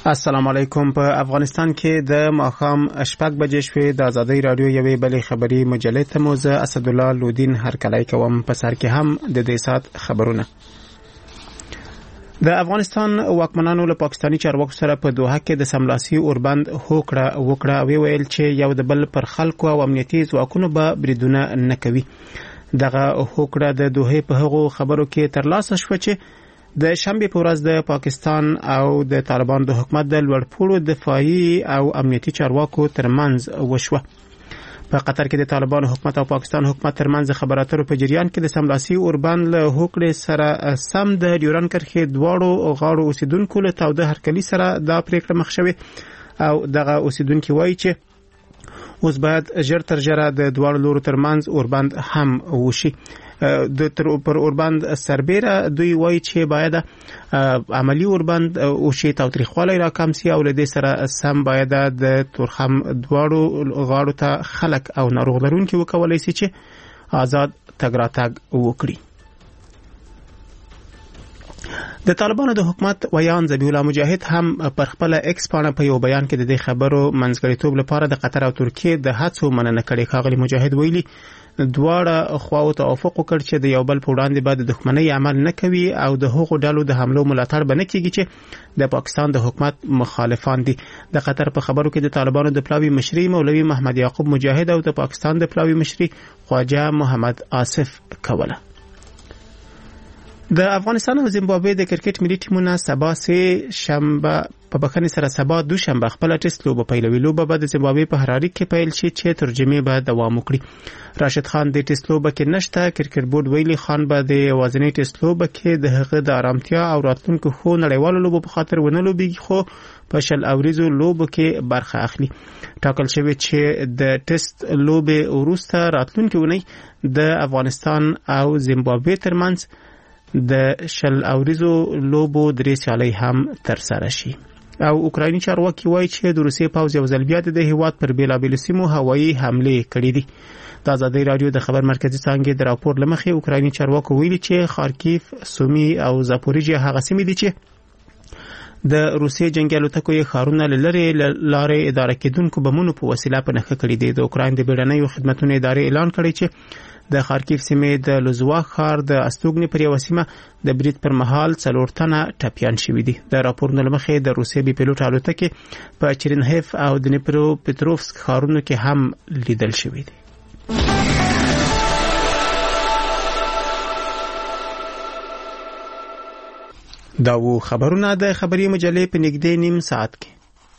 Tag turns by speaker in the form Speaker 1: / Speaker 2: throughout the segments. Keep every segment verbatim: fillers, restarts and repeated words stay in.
Speaker 1: السلام علیکم. په افغانستان کې د ماښام شپږ بجې شوې. د آزادۍ رادیو یوې بلې خبري مجلې ته مو زه اسدالله لودین هرکلی کوم. په سر کې هم د دې سات خبرونه. د افغانستان واکمنانو له پاکستاني چارواکو سره په دوحه کې د سملاسي اوربند هوکړه وکړه او ویل چې یو د بل پر خلکو او امنیتي ځواکونو به بریدونه نه کوي. دغه هوکړه د دوحې په هغو خبرو کې ترلاسه شوه چې د شنبه په ورځ د پاکستان او د طالبان د حکومت د لوړپوړو دفاعي او امنیتي چارواکو ترمنځ وشوه. په قطر کې د طالبان حکومت او پاکستان حکومت ترمنځ خبراتو په جریان کې د سملاسي اوربند له هوکړې سره سم د ډیورن کرښې دواړو غاړو اوسیدونکو له تاوده هرکلي سره دا پریکړه مخ شوه او دغه اوسیدونکو وایي چې اوس باید ژر تر ژره د دواړو لورو ترمنځ اوربند هم وشي. د تر پر اوربند سربېره دوی وایي چې باید عملی اوربند او شی تاوتریخوالی را کم سي او له دې سره سم باید د تورخم دواړو غاړو ته خلک او ناروغ لرونکي وکولای شي چې آزاد تګ راتګ وکړي. د طالبانو د حکومت ویان ذبیح الله مجاهد هم پر خپل ایکس پاڼه په یو بیان کې د دې خبرو منځګړیتوب لپاره د قطر او ترکیه د هڅو مننه کړې. ښاغلي مجاهد ویلي دواړه خواو توافق وکړ چې د یو بل په وړاندې باید د دښمنۍ عمل نه کوي او د هغو ډلو د حملو ملاتړ به نه کیږي چې د پاکستان د حکومت مخالفان دي. د قطر په خبرو کې د طالبانو د پلاوی مشري مولوي محمد یعقوب مجاهد او د پاکستان د پلاوی مشري خواجه محمد آصف کوله. د افغانستان او زیمبابوې د کرکټ ملي ټیمونه سبا سه شنبه په بخښنې سره سبا دوشنبه خپل ټیسټ لوبه پیلوي. لوبه به د زیمبابوې په هراري کې پیل شي چې ترجمه به دوام وکړي. راشد خان د ټیسټ لوبه کې نشته. کرکټ بورډ ویلي خان به د وازنی ټیسټ لوبه کې د هغه د آرامتیا او راتلونکو خو نړیوالو لوبو په خاطر ونه لوبيږي خو په شل اوریزو لوبو کې برخه اخلي. ټاکل شوی چې د ټیسټ لوبه وروسته راتلونکو ونی د افغانستان او زیمبابوې ترمنځ د شل اوریزو لوبو درې سیالۍ هم تر سره شي. او اوکرایني چارواکي وایي چې د روسیې پوځ یو ځل بیا د هیواد پر بیلابیل سیمو هوایي حمله کړې دي. د آزادۍ رادیو د خبر مرکزی څنګه د راپور لمخې اوکرایني چارواکو ویلي چې خارکیف، سومي او زاپوریژیا هغه سیمې دي چې د روسیې جنگي الوتکو یې ښارونه لری لارې اداره کېدونکو بمونو په وسیله په نښه کړي دي. د اوکراین د بیړنیو خدماتو ادارې اعلان کړی چې د خارکیف سیمې د لوزوا ښار د استوګنې پر یو سیمه د برید پر مهال څلور تنه ټپیان شوي دي. د راپورونو لمخې د روسیې بي پیلوټ الوتکې په چرنهیف او دنیپرو پتروفسک ښارونو کې هم لیدل شوي دي. دا و خبرونه د خبري مجلې په نږدې نیم ساعت کې.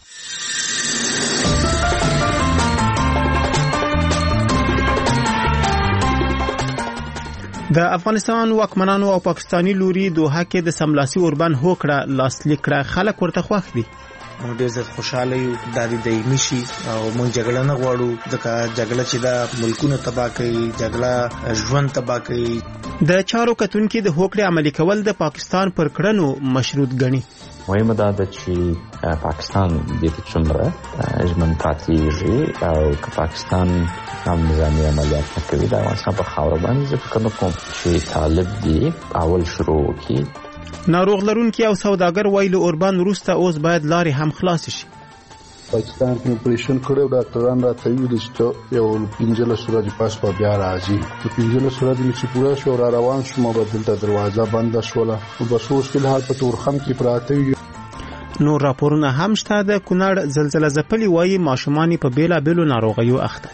Speaker 1: د افغانستان واکمنانو او پاکستانی لوري دوحه کې د سملاسي اوربند هوکړه لاسلیک کړه. خلک ورته خوښ دي.
Speaker 2: موږ ډېر زیات خوشاله یو د دې میشي او موږ جګړه نه غواړو. ځکه جګړه چې دا ملکونه تباہ کوي، جګړه ژوند تباہ کوي.
Speaker 1: د چارو کتونکو د هوکړې عملي کول د پاکستان پر کړنو مشروط ګڼي.
Speaker 3: مهمه ده چې پاکستان د دې څومره ژمن پاتېږي او که پاکستان هم نظامي عملیات کوي دا افغانستان په خاور باندې زه فکر کوم چې طالب دی اول شروع کی.
Speaker 1: ناروغ لرونکي او سوداګر وایي اوربند وروسته اوس باید لارې هم خلاص شي.
Speaker 4: پاکستان کې اپریشن کړو ډاکټران راته ویلي چې یو پنځلس ورځې پس په بیا راځي. په پنځلس ورځې چې پوره شو را روان شو مو بدلته دروازه بنده شوله او بس اوس په حال په تورخم کې پراته وي.
Speaker 1: نور راپورونه هم شته. د کونړ زلزلہ ځپلي وایي ماشومان په بیلا بیلو ناروغیو اخته.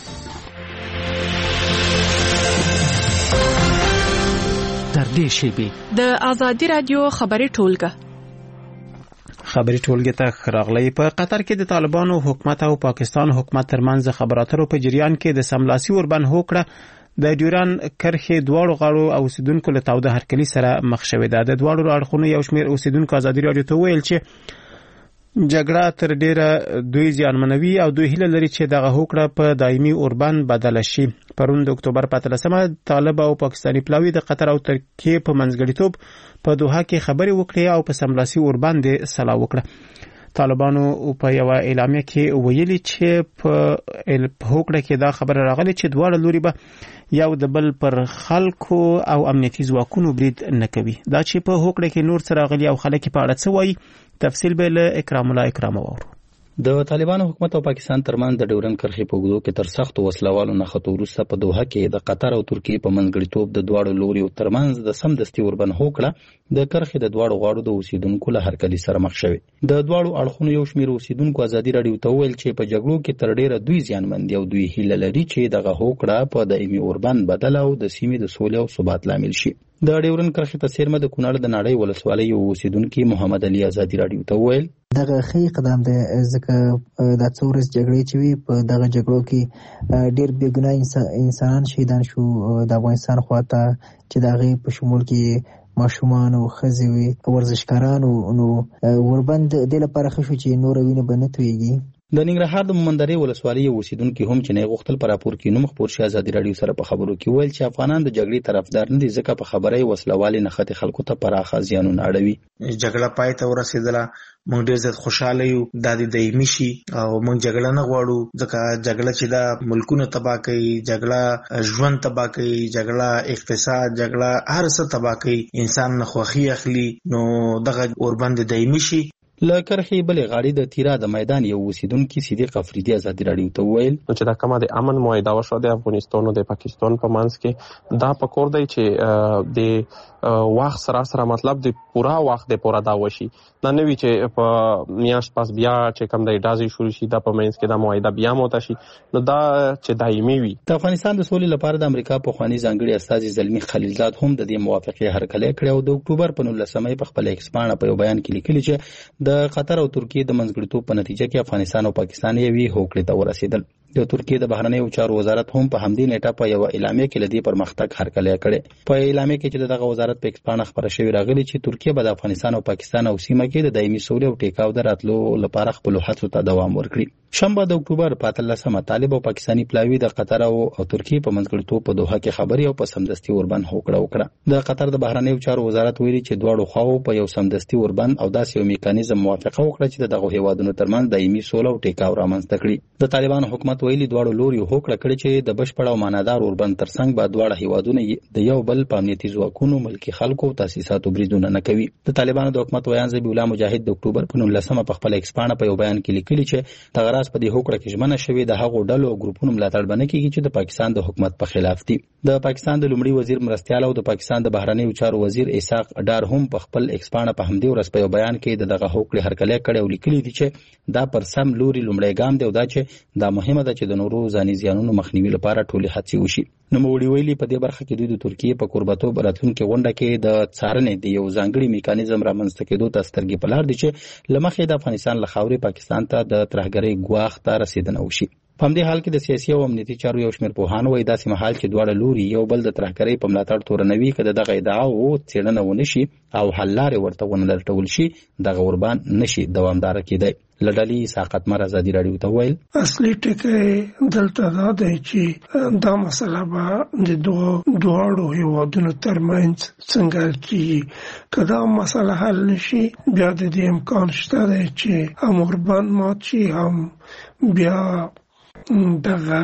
Speaker 5: در دې شیبه د آزادۍ رادیو خبري ټولګه
Speaker 1: خبري ټولګه ته راغلي. په قطر کې د طالبانو حکومت او پاکستان حکومت ترمنځ خبراتو په جریان کې د سملاسي اوربند هوکړه د ډیورن کرښې دواړو غاړو او اوسیدونکو له تاوده هرکلي سره مخ شوې ده. د دواړو اړخونو یو شمېر اوسیدونکو آزادۍ رادیو ته ویل چې جګړه تر ډیره دوی زیانمنوي او دوی هیله لري چې دغه هوکړه په دایمي اوربند بدل شي. پرون د اکتوبر په اتلسمه طالب او پاکستانی پلاوی د قطر او ترکیه په منځګړیتوب په دوحه کې خبرې وکړې او په سملاسي اوربند سلا وکړه. طالبانو په یو اعلامیه کې ویلي چې په هوکړه کې دا خبره راغلي چې دواړه لوري به یو د بل پر خلکو او امنیتي ځواکونو برید نه کوي. دا چې په هوکړه کې نور څه راغلي او خلک په اړه څه وایي تفصیل به له اکرام الله اکرام وورو.
Speaker 6: د طالبانو حکومت او پاکستان ترمنځ د ډیورنډ کرښې په اوږدو کې تر سختو وسلوالو نښتو وروسته په دوحه کې د قطر او ترکیې په منځګړیتوب د دواړو لوریو ترمنځ د سمدستي اوربند هوکړه د کرښې د دواړو غاړو د اوسیدونکو له هرکلي سره مخ شوې. د دواړو اړخونو یو شمېر اوسیدونکو ازادي راډیو ته وویل چې په جګړو کې تر ډیره دوی زیانمن دي او دوی هیله لري چې دغه هوکړه په دایمي اوربند بدل او د سیمې د سولې او ثبات لامل شي. د ډیورنډ کرښې په څیرمه د کونړ د ناړۍ ولسوالۍ یو اوسیدونکي محمد علي ازادي راډیو ته وویل
Speaker 7: دغه ښه قدم دی ځکه دا څو ورځې جګړې چې وي په دغه جګړو کې ډېر بې ګناه انسانان شهیدان شو د افغانستان خواته چې د هغې په شمول کې ماشومان او ښځې وي ورزشکاران نو اوربند دې لپاره ښه شو چې نوره وینه به نه تویېږي.
Speaker 6: د ننګرهار د مومندرې ولسوالۍ اوسیدونکي هم چې نه غوښتل پر راپور کې نوم خپور شي ازادي راډیو سره په خبرو کې ویل چې افغانان د جګړې طرفدار نه دي ځکه په خبره یې وسلوالې نښتې خلکو ته پراخه زیانونه اړوي.
Speaker 2: جګړه پای ته ورسېدله، موږ ډېر زیات خوشاله یو دا د دایمي شي او موږ جګړه نه غواړو ځکه جګړه چې دا ملکونه تباه کوي، جګړه ژوند تباه کوي، جګړه اقتصاد، جګړه هر څه تباه کوي، انسان نه خوښي اخلي. نو دغه اوربند دایمي شي.
Speaker 6: له کرښې بلې غاړې د تیرا د میدان یو اوسیدونکي صدیق افریدي ازادي راډیو ته وویل
Speaker 8: چې دا کومه د امن معاهده وشوه د افغانستان او د پاکستان په منځ کې دا پکور دی چې د وخت سره سره مطلب د پورا وخت د پورا دا وشي نه نوي چې په میاشت پس بیا چې کوم د اجازه شروع شي دا په منځ کې د معاهده بیا موته شي نو دا چې دایمي وي.
Speaker 6: د افغانستان د سولې لپاره د امریکا په خواني ځانګړي استازي زلمی خلیلزاد هم د دې موافقه هرکلی کړی او د اکتوبر په نولسمه په خپل ایکس پاڼه په یو بیان کې لیکلي چې د قطر او ترکیې د منځګړیتوب په نتیجه کې افغانستان او پاکستان یوې هوکړې ته ورسېدل. د ترکیې د بهرنیو چارو وزارت هم په همدې نیټه په یو اعلامیه کې لدی پرمختګ هرکلی کړی. په اعلامیه کې چې دغه وزارت په ایکس پاڼه خبره شوې راغلي چې ترکیه به د افغانستان او پاکستان او سیمه کې د دایمي سولې او ټیکاو د راتلو لپاره خپل هڅو ته دوام ورکړي. شنبه د اکتوبر په اتلسمه طالب او پاکستاني پلاوی د قطر او ترکیې په منځګړیتوب په دوحه کې خبري او په سمدستي اوربند هوکړه وکړه. د قطر د بهرنیو چارو وزارت ویلي چې دواړو خواو په یو سمدستي اوربند او داسې یو میکانیزم موافقه وکړه چې دغه هیوادونو ترمنځ دایمي سوله او ټیکاو رامنځته کړي. د طالبانو حکومت ویلي دواړو لوري هوکړه کړې چې د بشپړ او معنادار اوربند ترڅنګ به دواړه هیوادونه د یو بل په امنیتي ځواکونو، ملکي خلکو او تاسیساتو بریدونه نه کوي. د طالبانو د حکومت ویان ذبیح الله مجاهد د اکتوبر په نولسمه په خپل ایکس پاڼه په یو بیان کې لیکلي چې دغه راز په دې هوکړه کې ژمنه شوې د هغو ډلو او ګروپونو ملاتړ به نه کیږي چې د پاکستان د حکومت په خلاف دي. د پاکستان د لومړي وزیر مرستیال او د پاکستان د بهرنیو چارو وزیر اسحاق ډار هم په خپل ایکس پاڼه په همدې ورځ په یو بیان کې د دغه هوکړې هرکلی کړی او لیکلي دي چې دا پر سم لوري لومړی ګام دی او دا چې دا مهمه ده چې د نورو ځاني زیانونو مخنیوي لپاره ټولې هڅې وشي. نوموړي ویلي په دې برخه کې دوی د ترکیې په کوربتوب راتلونکې غونډه کې د څارنې د یو ځانګړي میکانیزم رامنځته کېدو ته سترګې په لار دي چې له مخې د افغانستان له خاورې پاکستان ته د ترهګرۍ ګواښ ته رسېدنه وشي. په همدې حال کې د سیاسي او امنیتي چارو یو شمېر پوهان وایي داسې مهال چې دواړه لوري یو بل د ترهګرۍ په ملاتړ تورنوي که د دغه ادعاو څېړنه ونه شي او حل لارې ورته ونه لټول شي دغه اوربند نشي دوامداره کېدی. له ډلې ساقط مر ازادي راډیو ته ویل
Speaker 9: اصلي ټکی دلته دا دی چې دا مسله به د دواړو هیوادونو ترمنځ څنګه کېږي. که دا مسله حل نشي بیا د دې امکان شته دی چې هم اوربند مات شي هم بیا دغه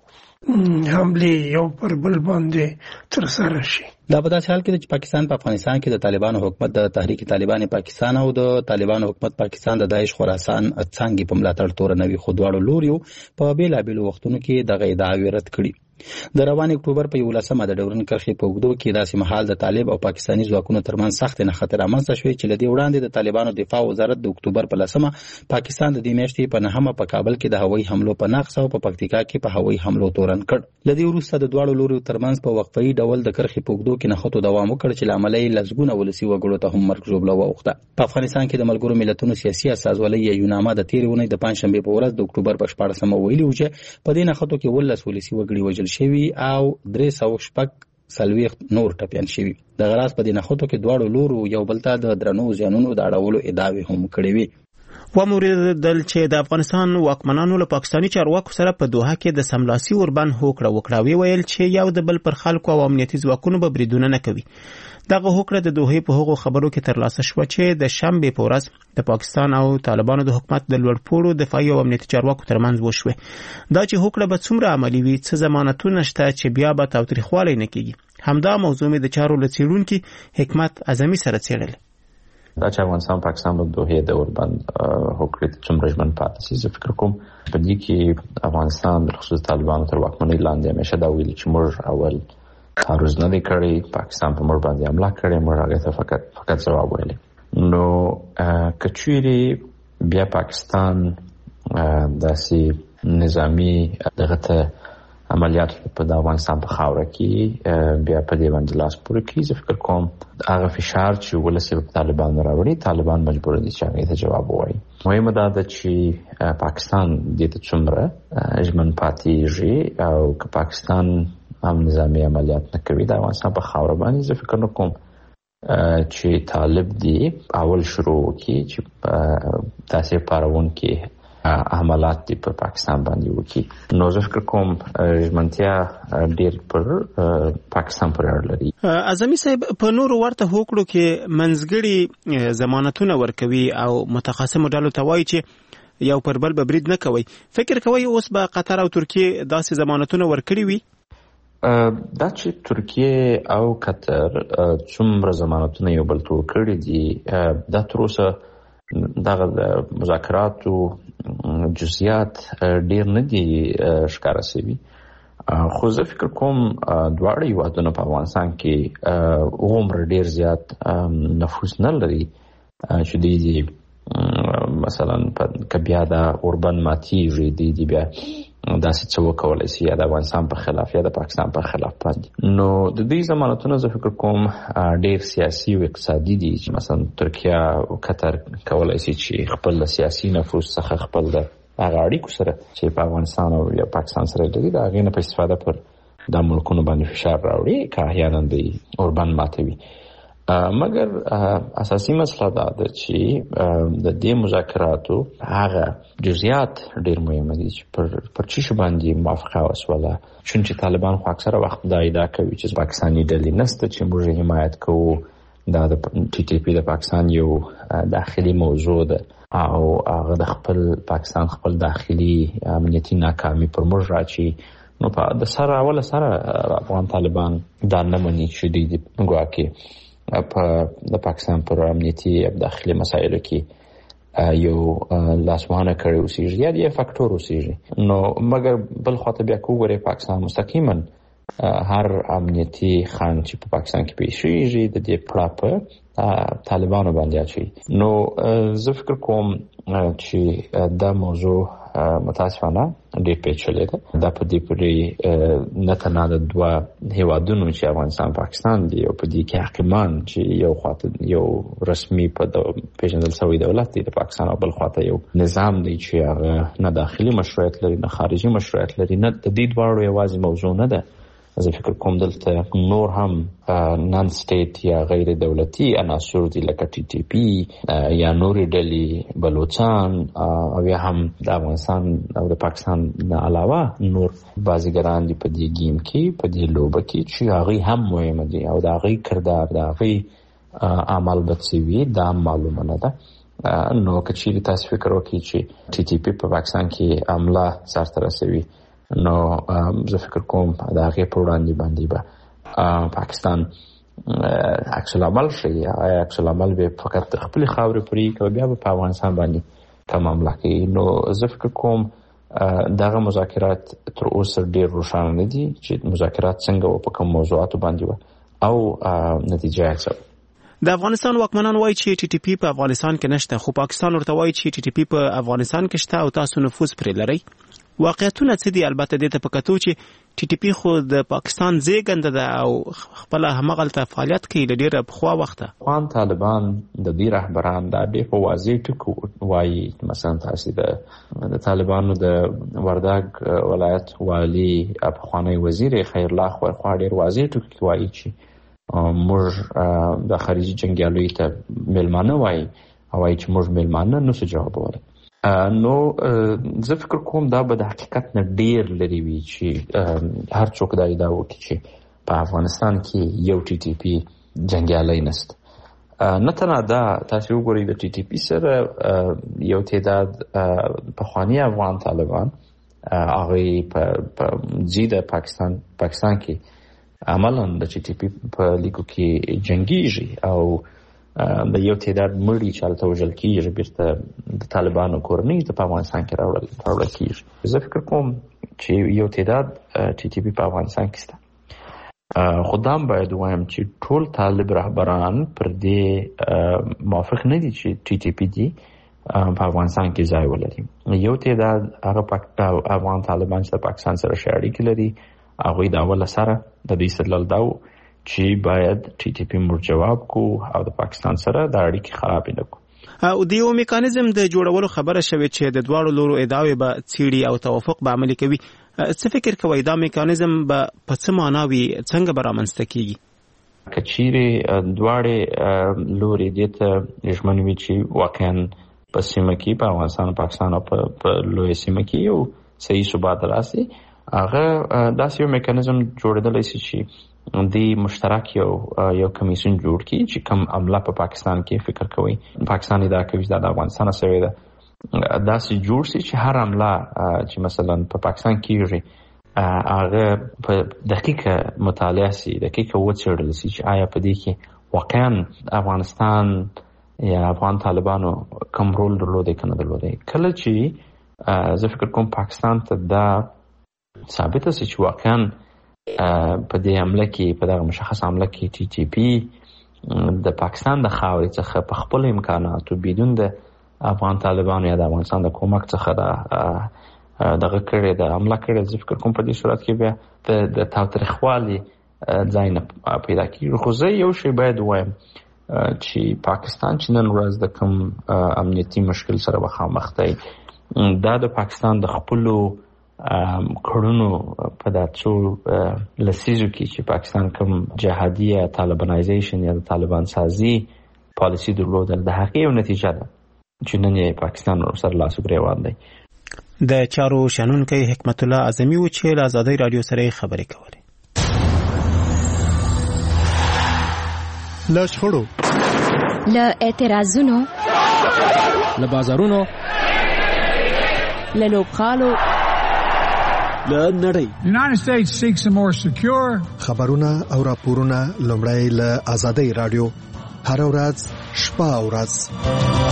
Speaker 9: حمله یو پر بل باندې ترسره شي.
Speaker 6: دا په داسې حال کې چې پاکستان په افغانستان کې د طالبانو حکومت د تحریک طالبان پاکستان او د طالبانو حکومت پاکستان د داعش خراسان څنګه په ملاتړ تورنوي خو دواړو لوریو په بیلابیلو وختونو کې دغه ادعاوې رد کړي. د روان اکتوبر په یولسمه د ډیورنډ کرښې په اوږدو کې داسې مهال د طالب او پاکستاني ځواکونو ترمنځ سخت نښتې رامنځته شوې چې له دې وړاندې د طالبانو دفاع وزارت د اکتوبر په لسمه پاکستان د دې میاشتې په نهمه په کابل کې د هوایي حملو په نقص او په پکتیکا کې په هوایي حملو تورن کړ. له دې وروسته د دواړو لورو ترمنځ په وقفه‌ای ډول د کرښې په اوږدو کې نښتو دوام وکړ چې له امله یې لسګونه ولسي وګړو ته هم مرګ ژوبله واوښته. په افغانستان کې د ملګرو ملتونو سیاسي استازولۍ یونامه د تېرې اونۍ د پنجشنبې په ورځ د اکتوبر په شپاړسمه ویلي و چې په دې نښتو کې ولس ولسي وګړي وژل شوي او درې سوه شپږ څلوېښت نور ټپیان شوي. دغه راز په دې نښتو کې دواړو لورو یو بل ته د درنو زیانونو د اړولو ادعاوې هم کړې وې.
Speaker 1: وموریدل چې د افغانستان واکمنانو له پاکستاني چارواکو سره په دوحه کې د سملاسي اوربند هوکړه وکړه. وی ویل چې یو د بل پر خلکو او امنیتي ځواکونو به بریدونه نه کوي. دغه هوکړه د دوحې په هغو خبرو کې ترلاسه شوه چې د شنبې په ورځ د پاکستان او طالبانو د حکومت د لوړپوړو دفاعي او امنیتي چارواکو ترمنځ وشوه. دا چې هوکړه به څومره عملي وي څه ضمانتونه شته چې بیا به تاوتریخوالی نه کیږي. همدا موضوع مې د چارو له څېړونکي حکمت اعظمي سره څېړل.
Speaker 3: دا چې افغانستان پاکستان په دوه د اوربند هوکړې څومره ژمن پاتې شي. زه فکر کوم په دې کې افغانستان خصوصا طالبانو تر واکمنۍ لاندې همیشه دا ویلي چې موږ اول تعرض نه دی کړی، پاکستان په موږ باندې حمله کړې، موږ هغه ته فقط فقط ځواب ویلی. نو که چیرې بیا پاکستان داسې نظامی دغه ته عملیات په د افغانستان په خاوره کې بیا په دې باندې لاس پورې کړي، زه فکر کوم هغه فشار چې ولس په طالبان راوړي، طالبان مجبور دي چې هغه ته جواب ووایي. مهمه دا ده چې پاکستان دې ته څومره ژمن پاتېږي او که پاکستان هم نظامی عملیات نه کوي د افغانستان په خاوره باندې، زه فکر نه کوم چې طالب دی اول شروع وکړي چې داسې پارونکي حملات دی په پاکستان باندې وکړي. نو زه فکر کوم ژمنتیا ډېر پر پاکستان پورې اړه لري.
Speaker 1: اعظمي صاحب په نورو ورته هوکړو کې منځګړي ضمانتونه ورکوي او متخاصمو ډلو ته وایي چې یو پر بل به برید نه کوي. فکر کوي اوس به قطر او ترکیه داسې ضمانتونه ورکړي وي؟
Speaker 3: دا چې ترکیه او قطر څومره ضمانتونه یو بل ته ورکړي دي، دا تر اوسه دغه د مذاکراتو جزئیات ډیر نه دي ښکاره شوي. خو زه فکر کوم دواړه هیوادونه په افغانستان کې عمر ډیر زیات نفوذ نه لري چې دوی دي مثلا که بیا د اوربند ماتیږي دوی دي بیا داسې څه وکولی شي یا د افغانستان په خلاف یا د پاکستان په خلاف باندې. نو د دې ضمانتونه زه فکر کوم ډیر سیاسي او اقتصادي دي چې مثلا ترکیه او قطر کولی شي چې خپل سیاسي نفوذ څخه خپل د هغه اړیکو سره چې په افغانستان او یا پاکستان سره لري د هغې نه په استفاده پر د ملکونو باندې فشار راوړي که احیانا د اوربند ماتوي. مګر اساسي مسله دا ده چې د دې مذاکراتو هغه جزئیات ډېر مهم دي چې پر پر چی باندې موافقه وسوله، چون چې طالبان خو اکثره وخت دا ادعا کوي چې پاکستاني ډلې نسته چې موږ حمایت کوو، دا د ټي ټي پی د پاکستان یو داخلي موضوع ده او هغه د خپل پاکستان خپل داخلي امنیتي ناکامي پر موږ راچی. نو په د سره اوله سره افغان طالبان دا نه مني چې دوی ګواکې په د پاکستان پر امنیتي داخلي مسایلو کې یو لاسوهنه کړی اوسېږي یا یو فاکتور اوسېږي. نو مګر بل خواته بیا که وګورې پاکستان مستقیما هر امنیتي خنډ چې په پاکستان کې پیښیږي د دې پړه په طالبانو باندې اچوي. نو زه فکر کوم چې دا موضوع متاسفانه ډېر پیچلې ده. دا په دې پورې نه تنها د دوه هیوادونو چې افغانستان پاکستان دي او په دې کې حاکمان چې یو خواته یو رسمي په پیژندل شوی دولت دی د پاکستان او بل خواته یو نظام دی چې هغه نه داخلي مشروعیت لري نه خارجي مشروعیت لري. نه د دې دواړو یوازې موضوع نه ده. زه فکر کوم دلته نور هم نان سټیټ یا غیر دولتي عناصر دي لکه ټي ټي پی یا نورې ډلې، بلوچستان او یا هم د افغانستان او د پاکستان نه علاوه نور بازیګران دي په دې گیم کې په دې لوبه کې چې هغوی هم مهمه دي او د هغوی کردار د هغوی عمل به څه وي دا معلومه نه ده. نو که چیرې تاسو فکر وکړئ چې ټي ټي پی په پاکستان کې حمله سرته رسوي، نو زه فکر کوم د هغې په وړاندې باندې به پاکستان عکس العمل شي. آیا عکس العمل به فقط د خپلې خاورې پورې کوي بیا به په افغانستان باندې کوم حمله کوي؟ نو زه فکر کوم دغه مذاکرات تر اوسه ډېر روښانه نه دي چې مذاکرات څنګه و په کوم موضوعاتو باندې وه او نتیجه یې څه.
Speaker 1: د افغانستان واکمنان وایي چې ټي ټي پی په افغانستان کې نشته، خو پاکستان ورته وایي چې ټي ټي پی په افغانستان کې شته او تاسو نفوذ پرې لرئ. واقعیتونه څه دي؟ البته دې ته په کتو چې ټي ټي پی خو د پاکستان زیږنده ده او خپل همغلته فعالیت کوي له ډېره پخوا وخته.
Speaker 3: افغان طالبان د دې رهبران دا ډېر په واضح ټکو وایي. مثلا تاسو د طالبانو د وردګ ولایت والي پخوانی وزیر خیرالله خورخوا ډېر واضح ټکو وایي چې موږ د خارجي جنګیالیو ته میلمانه وایي او وایي چې موږ میلمانه نشو جوابولی. نو زه فکر کوم دا به د حقیقت نه ډیر لري وي چې هر څوک دا ادعا وکړي چې په افغانستان کې یو ټي ټي پی جنګیالی نشته. نه تنها دا، تاسو وګورئ د ټي ټي پی سره یو تعداد پخواني افغان طالبان هغوی په ځي د پاکستان پاکستان کې عملا د ټي ټي پی په لیکو کې جنګیږي او د یو تعداد مړي چې هلته وژل کېږي بیرته د طالبانو کورنۍ ته په افغانستان کې راوړل راوړل کېږي. زه فکر کوم چې یو تعداد ټي ټي پي په افغانستان کې شته، خو دا هم باید ووایم چې ټول طالب رهبران پر دې موافق نه دي چې ټي ټي پي دي په افغانستان کې ځای ولري. یو تعداد هغه افغان طالبان چې د پاکستان سره ښه اړیکې لري، هغوی د اول سره د دوی استدلال دا و چې باید ټي ټي پي موږ جواب کو او د پاکستان سره د اړیکې خراب نه کو.
Speaker 1: او د یو میکانیزم د جوړولو خبره شوې چې د دواړو لورو ادعاوې به څیړي او توافق به عملي کوي. څه فکر کوئ دا میکانیزم به په څه معنا وي، څنګه به رامنځته کیږي؟
Speaker 3: که چیرې دواړې لورې دې ته ژمن وي چې واقعا په سیمه کې په افغانستان او پاکستان او په لویه سیمه کې یو صحیح ثبات راسي، هغه داسې یو میکانیزم جوړېدلی شي چې دی مشترک یو یو کمیسیون جوړ کی چې کوم عمله په پاکستان کې فکر کوي پاکستان دا کوي چې د افغانستان سره ده داسې جوړ شي چې هر عمله چې مثلا په پاکستان کېږي هغه په دقیقه مطالعه شي، دقیقه وڅېړل شي چې آیا په دې کې واقعا افغانستان یا افغان طالبانو کوم رول درلودی که نه درلودی. کله چې زه فکر کوم پاکستان ته دا ثابته شي چې واقعا په دې عمله کې په دغه مشخص عمله کې ټي ټي پي د پاکستان د خاورې څخه په خپل امکاناتو بدون د افغان طالبانو یا د افغانستان د کومک څخه د دغه کړې د عمله کړې، زه فکر کوم په دې صورت کې بیا د تاوتریخوالي ځای نه پیدا کېږي. خو زه یو شی باید ووایم چې پاکستان چې نن ورځ د کوم امنیتي مشکل سره مخامخ دی، دا د پاکستان د خپلو کړنو په دا څو لسیزو کې چې پاکستان کوم جهادي یا طالبانایزیشن یا د طالبان سازي پالیسي درلودل د هغې یو نتیجه ده چې نن یې پاکستان ورسره لاس و ګرېوان دی.
Speaker 1: د چارو شنونکی حکمت الله اعظمي و چې له ازادۍ راډیو سره یې خبرې کولې.
Speaker 10: له شخړو،
Speaker 11: له اعتراضونو،
Speaker 10: له بازارونو،
Speaker 11: له لوبغالو،
Speaker 10: له نړۍ.
Speaker 12: United States seeks a more secure.
Speaker 10: خبرونه او راپورونه لومړی له ازادۍ راډیو هر ورځ شپه او ورځ.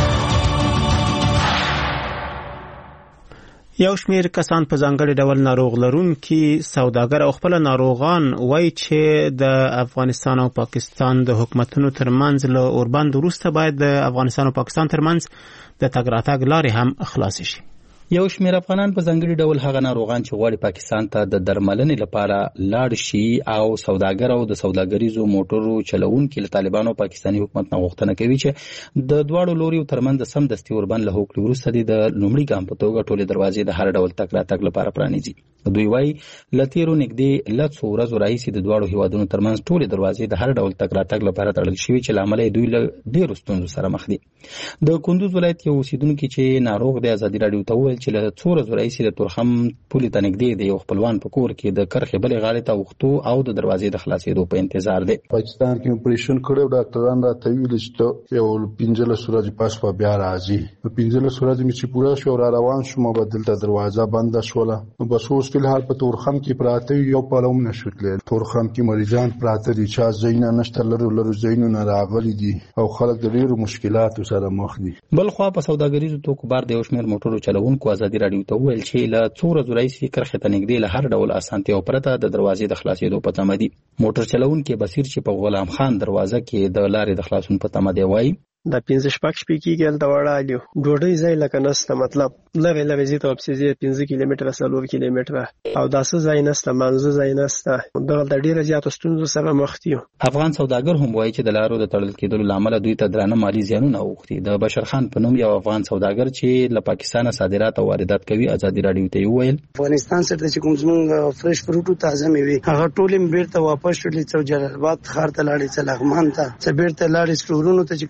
Speaker 1: یو شمیر کسان په ځانګړي ډول ناروغ لرونکي سوداګر او خپل ناروغان وایي چې د افغانستان او پاکستان د حکومتونو ترمنځ له اوربند وروسته باید د افغانستان او پاکستان ترمنځ د تګ راتګ لارې هم خلاص شي.
Speaker 6: یو شمیر افغانان په ځانګړي ډول هغه ناروغان چې غواړي پاکستان ته د درملنې لپاره لاړ شي او سوداګر او د سوداګریزو موټرو چلوونکي له طالبانو او پاکستاني حکومت نه غوښتنه کوي چې د دواړو لوریو ترمنځ سمدستي اوربند له هوکړې وروسته د لومړي ګام په توګه ټولې دروازې د هر ډول تګ راتګ لپاره پرانیزي. دوی وایي له تېرو نږدې لسو ورځو راهیسې د دواړو هیوادونو ترمنځ ټولې دروازې د هر ډول تګ راتګ لپاره تړل شوي چې له امله دوی له ډېرو ستونزو سره مخ دي. د کندوز ولایت یو اوسیدونکي چې ناروغ د ازادي راډیو ته وویل چې له څو ورځو راهیسې د تورخم پولې ته نږدې د یو خپلوان په کور کې د کرښې بلې غاړې ته اوښتو او د دروازې د خلاصېدو په انتظار دی.
Speaker 4: پاکستان کې اپریشن کړی، ډاکټران راته ویلي چې یو پنځلس ورځې پس به بیا راځي. په پنځلس ورځې مې چې پوره شو را روان شوم، به دلته دروازه بنده شوله. نو بس اوس فلحال په تورخم کې پراته یو پلو هم نشو تللی. تورخم کې مریضان پراته دي، چا ځایونه نشته، لرو لرو ځایونه راغلي دي او خلک د ډېرو مشکلاتو سره مخ دي.
Speaker 6: بل خوا په سوداګریزو توکو بار د یو شمېر موټرو چلوونکو ازادي راډیو ته وویل چې له څو ورځو راهیسې کرښې ته نږدې له هر ډول اسانتیاو پرته د دروازې د خلاصېدو په تمه دي. موټر چلوونکي بصیر چې په غلام خان دروازه کې د لارې د خلاصون په تمه دی وایي
Speaker 13: دا پنځه شپږ شپې کېږي هلته وړالیو ډوډۍ ځای لکه نسته، مطلب لرې لرې ځي ته واپسې ځي پنځه کیلومتره څلور کیلومتره او داسې ځای نسته، منځه ځای نسته. دغلته ډېره زیاتو ستونزو سره مخ دي.
Speaker 6: افغان سوداګر هم وایي چې د لارو د تړل کېدلو له امله دوی ته درانه مالي زیانونه اوښتي. د بشر خان په نوم یو افغان سوداګر چې له پاکستانه صادرات او واردات کوي ازادي راډیو ته وویل
Speaker 14: افغانستان سره چې کوم زمونږ فرش فروټ او تازه میوې هغه ټول بیرته واپس شولې، څو جلال آباد ښار ته لاړې، څه لغمان ته، څه بیرته لاړې سټورونو ته چې کوم ځای کې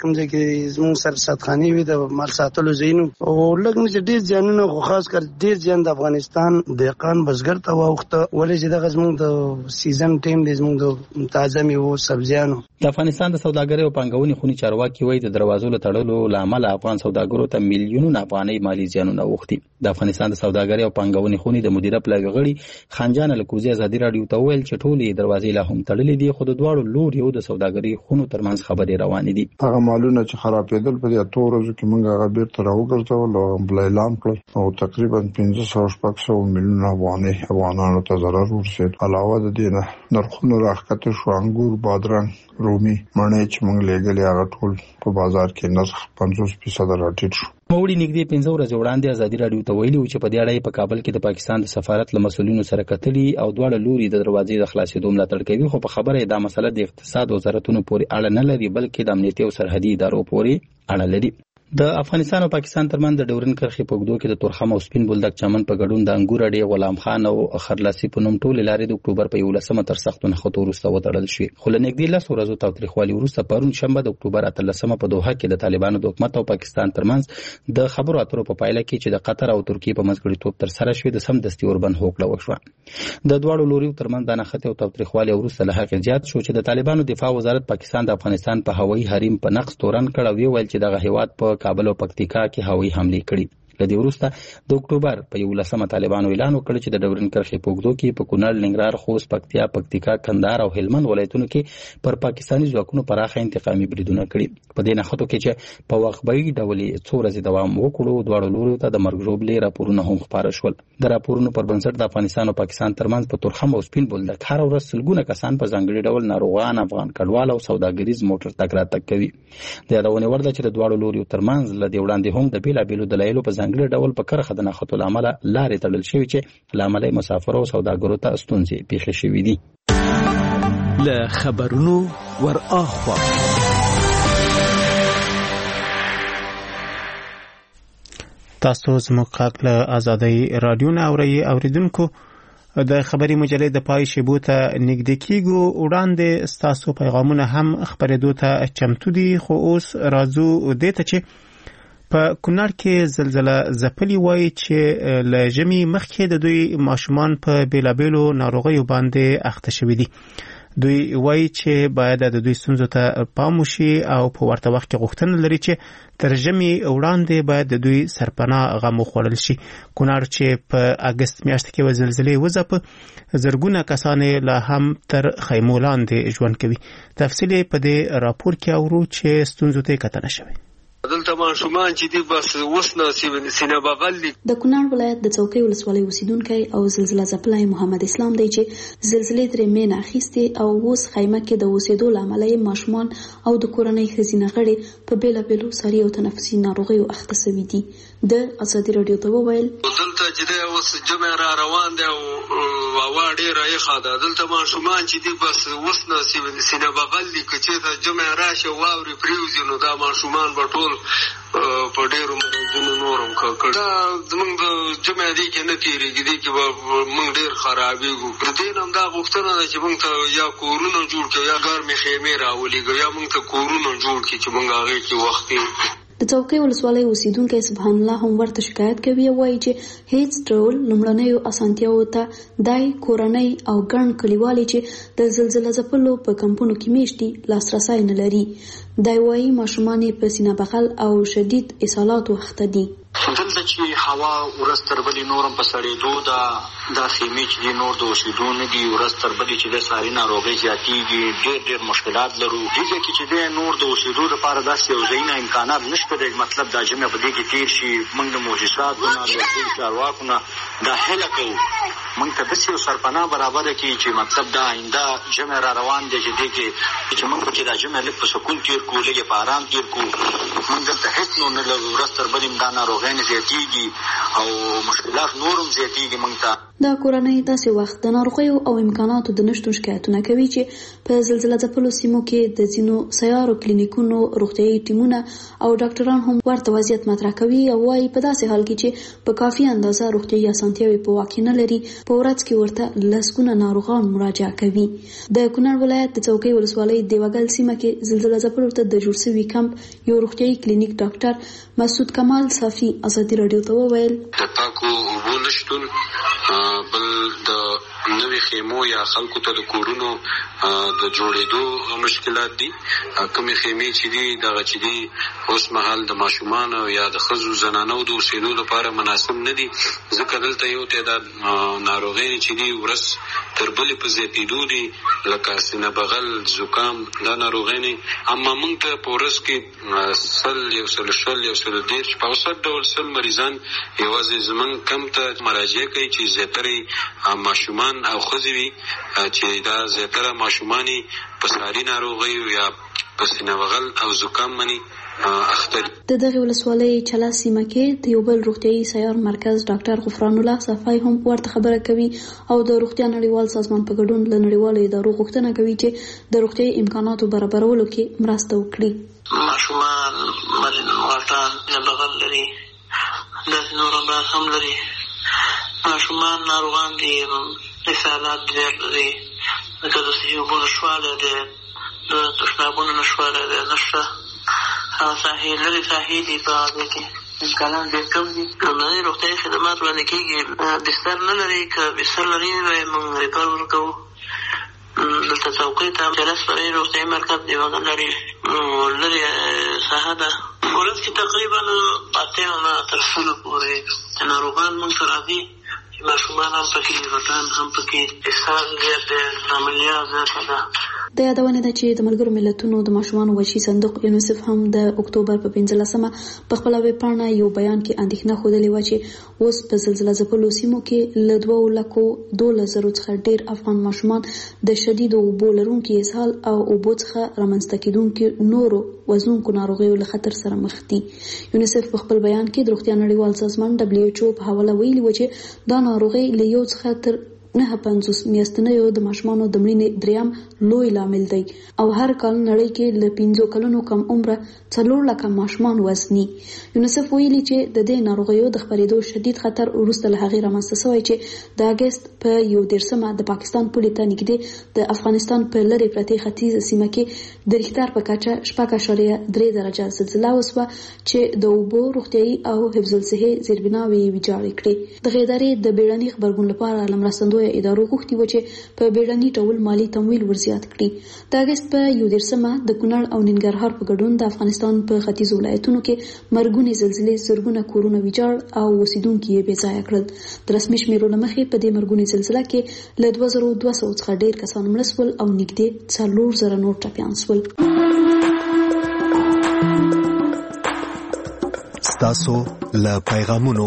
Speaker 14: زموږ سر ساتخاني وي د مال ساتلو زینو او لږ نه ډیر ځانونه خو خاص کر ډیر ځان د افغانستان دهقان بزګر ته وخت ولې چې د زموږ د سیزن ټیم د زموږ د تازه میوه سبزیانو
Speaker 6: د افغانستان د سوداګرۍ او پانګونې خونی چارواکي وایي د دروازو له تړلو لامل افغان سوداګرو ته میلیونونه افغانۍ مالی زیانونه اوښتي. د افغانستان د سوداګرۍ او پانګونې خونی د مدیره پلاوي غړي خانجان الکوزي ازادي رادیو ته ویل چې ټولې دروازې لا هم تړلې دي خو د دواړو لوريو د سوداګرۍ خونو ترمنځ خبرې روانې دي.
Speaker 11: هغه مالونه چې خرابېدل په دې اتو ورځو کې موږ هغه بیرته راوګرځول او بل اعلان کړ او تقریبا پنځه سوه شپږ سوه میلیونه افغانۍ افغانانو ته ضرر ورسېد. علاوه د دې نه نرخونه راښکته شو، انګور، بادرنګ، رومي، مڼې چې موږ لېږلې هغه ټول په بازار کې نرخ پنځوس فیصده راټیټ شو.
Speaker 6: موړي نږدې پنځه ورځې وړاندې ازادي رادیو ته ویلي و چې په دې اړه په کابل کې د پاکستان د سفارت له مسؤلینو سره کتلي او دواړه لوري د دروازې د خلاصېدو ملاتړ کوي، خو په خبره دا مسله د اقتصاد وزارتونو پورې اړه نه لري بلکې د امنیتي او سرحدي ادارو پورې اړه لري. د افغانستان او پاکستان ترمنځ د ډورن کرښې په اوږدو کې د تورخم او سپین بولدک چمن په ګډون د انګور اډې، غلام خان او خرلاسي په نوم ټولې لارې د اکتوبر په یولسمه تر سختو نښتو وروسته وتړل شوې. خو له نږدې لس ورځو تاوتریخوالي وروسته پرون شنبه د اکتوبر اتلسمه په دوحه کې د طالبانو د حکومت او پاکستان ترمنځ د خبرو اترو په پایله کې چې د قطر او ترکیې په منځګړیتوب ترسره شوې د سمدستي اوربند هوکړه وشوه. د دواړو لوریو ترمنځ د نښتې او تاوتریخوالي وروسته له هغې زیات شو چې د طالبانو دفاع وزارت پاکستان د افغانستان په هوایي حریم په نقض تورن کړ او ویل چې دغه هیواد په کابل او پکتیکا کې هوایي حملې کړي. له دې وروسته د اکتوبر په یولسمه طالبانو اعلان وکړ چې د ډورن کرښې په اوږدو کې په کونړ، ننګرهار، خوست، پکتیا، پکتیکا، کندهار او هلمند ولایتونو کې پر پاکستاني ځواکونو پراخه انتقامي بریدونه کړي. په دې نښتو کې چې په وخبري ډول څو ورځې دوام وکړو، دواړو لورو ته د مرګ ژوبلې راپورونه هم خپاره شول. د راپورونو پر بنسټ د افغانستان او پاکستان ترمنځ په تورخم او سپین بولدک هر ورځ سلګونه کسان په ځانګړي ډول ناروغان، افغان کډوال او سوداګریز موټر تګ راتګ کوي. د یادونې وړ ده چې د دواړو لورو ترمنځ له دې وړاندې هم د بېلابېلو دلایلو په ځانګړي ډول په کرښه د نښتو له امله لارې تړل شوې چې له امله یې مسافرو او سوداګرو ته ستونزې پیښې شوې دي.
Speaker 15: له خبرونو ور اخوا
Speaker 1: تاسو زموږ غږ له ازادۍ رادیو نه اورئ. اوریدونکو د خبري مجلې د پای شیبو ته نږدې کیږو. وړاندې ستاسو پیغامونه هم خبرېدو ته چمتو دي، خو اوس راځو دې ته چې په کونړ کې زلزلہ ځپلې وایي چې له ژمي مخکې د دوی ماشومان په بیلابیلو ناروغیو باندې اخته شوي دي. دوی وایي چې باید د دوی ستونزو ته پام وشي او په ورته وخت کې غوښتنه لري چې تر ژمي وړاندې باید د دوی سرپناه غم وخوړل شي. کونړ چې په اګست میاشت کې زلزلې وځپه، زرګونه کسان لا هم تر خیمو لاندې ژوند کوي. تفصیل په دې راپور کې اورو چې ستونزو ته کتنه شوی.
Speaker 16: دلته ماشومان چې دی بس اوس نصیب سینه بغل دي.
Speaker 17: د کونړ ولایت د څوکۍ ولسوالۍ اوسیدونکی او زلزلہ ځپلی محمد اسلام دی چې زلزلې ترې مینه اخیستې او اوس خیمه کې د اوسېدو له امله یې ماشومان او د کورنۍ ښځینه غړي په بېلابېلو ساري او تنفسي ناروغیو اخته سوي دي. د ازادي راډیو ته وویل
Speaker 16: دلته چې دی اوس جمع را روان دی او هوا ډېره یخه ده. دلته ماشومان چې دی بس اوس نصیب سینه بغل دي، که چېرته جمع راشي واورې پرېوځي نو دا ماشومان به ټول په ډېرو مرضونو نورم کړ. دا زمونږ د جمع دی کې نه تېرېږي، دی کې به موږ ډېر خرابېږو. د دې نه هم دا غوښتنه ده چې موږ ته یا کورونه جوړ کړي یا ګرمې خیمې راولېږي یا موږ ته کورونه جوړ کړي چې موږ هغې کې وخت تېر کړو.
Speaker 17: د څوکۍ ولسوالۍ اوسیدونکی سبحان الله هم ورته شکایت کوي او وایي چې هیڅ ډول لومړنیو اسانتیاوو ته دای کورنۍ او ګڼ کلیوالي چې د زلزلہ ځپلو په کمپونو کې میشتي لاسرسی نه لري. دای وایي ماشومان یې په سینه بغل او شدید اسهالاتو اخته دي.
Speaker 18: دلته چې هوا ورځ تر بلې نورم په سړېدو ده، دا خیمې چې دي نور د اوسېدو نه دي، ورځ تر بلې چې د ساري ناروغۍ زیاتېږي، ډېر ډېر مشکلات لرو. دې ځای کې چې دی نور د اوسېدو لپاره داسې یو ځایونه امکانات نشته دی. مطلب دا جمع په دې کې تېر شي. موږ د موجساتو نه د دې چارواکو نه دا هیله کوو موږ ته داسې یو سرپناه برابره کړي چې مطلب دا آینده جمع را روان دی چې دې کې چې موږ چې دا جمع لږ په سکون تېر کړو، لږ یې په آرام تېر کړو. موږ دلته هېڅ نور نه لرو. ورځ تر بلې دا ناروغۍ زیاتیږي او مشکلات نورم زیاتیږي موږ ته.
Speaker 17: د دا کورنۍ داسې وخت د ناروغیو او امکاناتو د نشتون شکایتونه کوي چې په زلزله ځپلو سیمو کې د ځینو سیارو کلینیکونو روغتیايي ټیمونه او ډاکټران هم ورته وضعیت مطرح کوي او وايي په داسې حال کې چې په کافي اندازه روغتیايي اسانتیاوې په واک کې نه لري په ورځ کې ورته لسګونه ناروغان مراجعه کوي. د کونړ ولایت د څوکۍ ولسوالۍ دیوګل سیمه کې زلزله ځپلو ته د جوړ شوي کمپ یو روغتیايي کلینیک ډاکټر مسعود کمال صافي ازادي راډیو ته وویل
Speaker 16: د پاکو اوبو نشتون بل د نوې خیمو یا خلکو ته د کورونو د جوړېدو مشکلات دي. کومې خیمې چې دي دغه چې دي اوس مهال د ماشومان یا د ښځو زنانو د اوسېدو لپاره مناسب نه دي ځکه دلته یو تعداد ناروغۍ چې دي ورځ تر بلې په زیاتېدو دي لکه سینه بغل زکام دا ناروغۍ. اما موږ ته په ورځ کې سل یو سل شل یو سل دېرش په اوسط ډول سل مریضان یوازې زموږ کمپ ته مراجعه کوي چې زیاتره ماشومان او ښځې وي چې دا زیاتره ماشومان په ساري ناروغیو یا په سینه بغل او زکام باندې اخته دي.
Speaker 17: د دغې ولسوالۍ چلا سیمه کې د یو بل روغتیايي سیار مرکز ډاکټر غفران الله صفای هم ورته خبره کوي او د روغتیا نړیوال سازمان په ګډون له نړیوالو ادارو غوښتنه کوي چې د روغتیايي امکاناتو برابرولو کې مرسته وکړي.
Speaker 19: ماشومان مریضان سینه بغل لري داسې نور امراض هم لري. ماشومان ناروغان دي اسهالات ډېر لري لکه د صحي اوبو نشتوالی دی د تشنابونو نشتوالی دی نشته هغه ساحې لرې ساحې دي په هغې کې امکانات ډېر کم دي. لومړني روغتیايي خدمات وړاندې کېږي. بستر نه لري که بستر لري موږ ریفر ورکوو. دلته څوکۍ ته جلس فرعي روغتیايي مرکز دیوګل لري لرې ساحه ده. ورځ کې تقریبا اتیا نه تر سلو پورې ناروغان موږ ته راځي چې ماشومان هم پکې غټان هم پکې اسهال ډېر دی عملیه زیاته ده.
Speaker 17: د یادونه ده چې د ملګرو ملتونو د ماشومانو وحشي صندوق یونیسف هم د اکتوبر په پنځلسمه په خپله ویبپاڼه یو بیان کې اندېښنه ښودلې وه چې اوس په زلزله ځپلو سیمو کې له دوو لکو دولس زرو څخه ډېر افغان ماشومان د شدیدو اوبو لرونکي اسهال او اوبو څخه رامنځته کېدونکو نورو وژونکو ناروغیو له خطر سره مخ دي. یونیسف په خپل بیان کې د روغتیا نړیوال سازمان دبلیو ایچ او په حواله ویلي و چې دا ناروغي له یو څخه تر نه پنځوس میاشتنیو د ماشومانو د مړینې دریم لوی لامل دی او هر کال نړۍ کې له پنځو کلونو کم عمره څلور لکه ماشومان وزني. یونیسف ویلي چې د دې ناروغیو د خپرېدو شدید خطر وروسته له هغې رامنځته شوی چې د اګست په یو دېرشمه د پاکستان پولې ته نږدې د افغانستان په لرې پرتې ختیځه سیمه کې د ریختر په کچه شپږ اعشاریه درې درجه زلزله وسوه چې د اوبو روغتیايي او حفظ الصحې زیربناوې یې ویجاړې کړې. دغې ادارې د بیړني غبرګون لپاره له مرستندویه ادارو غوښتي و چې په بیړني ډول مالي تمویل ورزیات کړي. د اګست په یو دېرشمه د کونړ او ننګرهار په ګډون د افغانستان په ختیځو ولایتونو کې مرګونې زلزلې زرګونه کورونه ویجاړ او اوسیدونکي یې بې ځایه کړل. د رسمي شمیرو له مخې په دې مرګونې زلزله کې له دوه زره دوه سوه څخه ډېر کسان مړه شول او نږدې څلور زره نور ټپیان شول.
Speaker 10: ستاسو له پیغامونو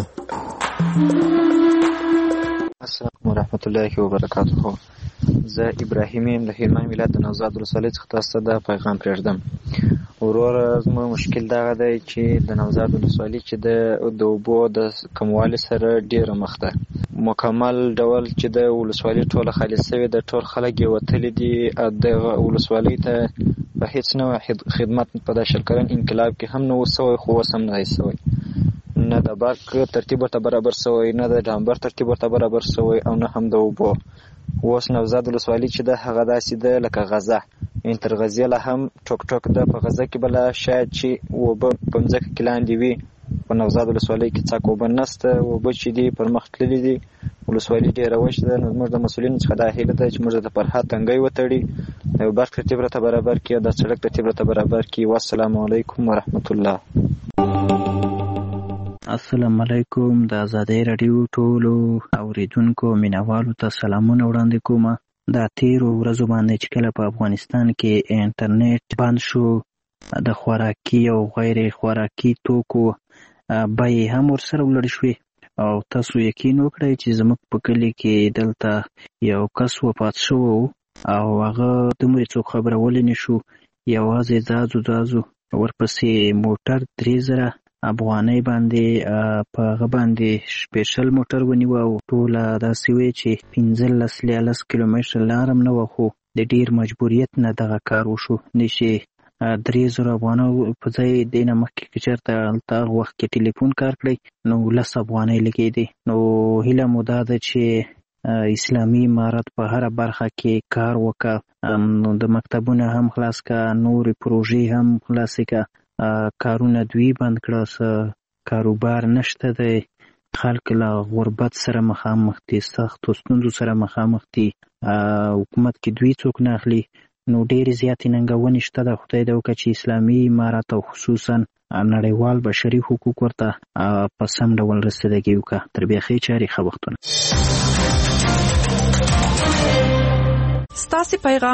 Speaker 20: السلام ورحمت الله وبرکاته. زه ابراهیم یم له هلمند ولایت د نوزاد ولسوالۍ څخه تاسو ته دا پیغام پرېږدم. وروره زموږ مشکل دغه دی چې د نوزاد ولسوالۍ چې د اوبو د کموالي سره ډېره مخ ده. مکمل ډول چې د ولسوالۍ ټوله خالي شوې ده، ټول خلک یې وتلي دي. دغه ولسوالۍ ته په هېڅ نوع خدمت په دا شل کلن انقلاب کې هم نه و سوی، خو اوس هم نه دی سوی. نه د برق ترتیب ورته برابر سوی، نه د ډامبر ترتیب ورته برابر سوی او نه هم د اوبو. اوس نوزاد ولسوالۍ چې ده هغه داسې ده لکه غزه، یعنې تر غزې له هم ټوک ټوک ده. په غزه کې بله شاید چې اوبه په مځکه کې لاندې وي، په نوزاد ولسوالۍ کې څاک اوبه نشته. اوبه چې دي پر مخ تللي دي، ولسوالۍ ډېره وچ ده. نو زموږ د مسؤلینو څخه دا هیله ده چې موږ د فرهاد تنګی وتړي، د برق ترتیب راته برابر کړي، د سړک ترتیب راته برابر کړي. والسلام علیکم ورحمت الله.
Speaker 21: السلام علیکم. د ازادۍ راډیو ټولو اوریدونکو مینوالو ته سلامونه وړاندې کوم. دا تیرو ورځو باندې چې کله په افغانستان کې انټرنیټ بند شو، د خوراکي او غیر خوراکي توکو بیې هم ورسره ولړ شوې او تاسو یقین وکړئ چې زموږ په کلي کې دلته یو کس وفات شوی او هغه دومره څوک خبرولې نه شو. یوازې ځازو ځازو ورپسې موټر درې زره افغانۍ باندې په هغه باندې سپیشل موټر ونیو او ټوله داسې وی چې پنځلس لیالس کیلومتره لار هم نه وه، خو د ډیر مجبوریت نه دغه کار وشو. نشي درې زره افغانۍ په ځای د نه مخکې که چېرته هلته هغه وخت کې ټلیفون کار کړی نو لس افغانۍ لګېدې. نو هیله مو دا ده چې اسلامي امارت په هره برخه کې کار وکړه، نو د مکتبونه هم خلاص کړه، نورې پروژې هم خلاصې کړه، کارونه دوی بند کړه، کاروبار نشته دی، خلک له غربت سره مخامخ دي، سختو ستونزو سره مخامخ دي، حکومت کې دوی څوک نه اخلي. نو ډېرې زیاتې ننګونې شته ده. خدای دې وکړه چې اسلامي امارت او خصوصا نړیوال بشري حقوق ورته په سم ډول رسیدګي وکړه. تر بیا ښې چارې ښه وختونه.
Speaker 5: ستاسې پیغام